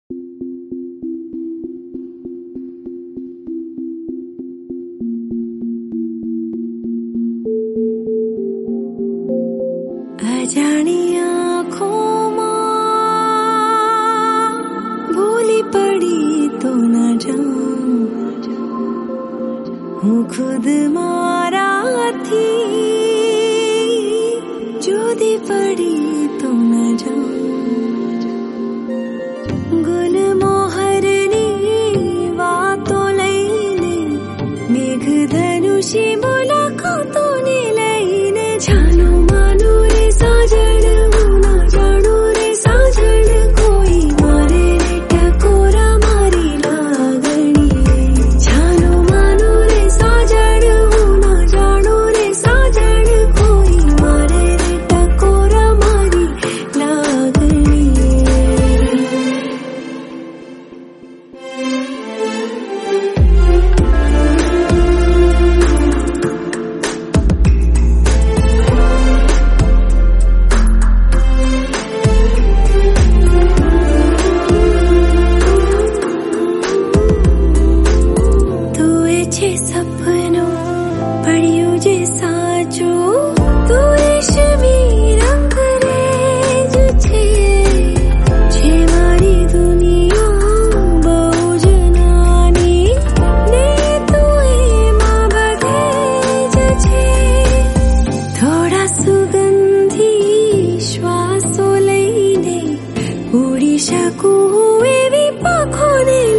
अजानी आँखों भूली पड़ी तो न जाऊं, हूँ खुद मारा थी जुदी पड़ी तो न जाऊं। गुल मोहरनी वातों लईने मेघ धनुषी मुलाकातों ने लईने जानो मानो रे साजन हूँ ना जानो रे साजन कोई मारे रे टकोरा मारी लागनी जानो मानो रे साजन हूँ ना जानो रे साजन कोई मारे रे टकोरा मारी लागनी। सपनों पड़ियों जे साजो तू रेशमी रंग रेज छे मारी दुनिया बहु जनानी ने तू मां बधेज छे। थोड़ा सुगंधी श्वासो लईने उड़ी शकूं एवी पाखोने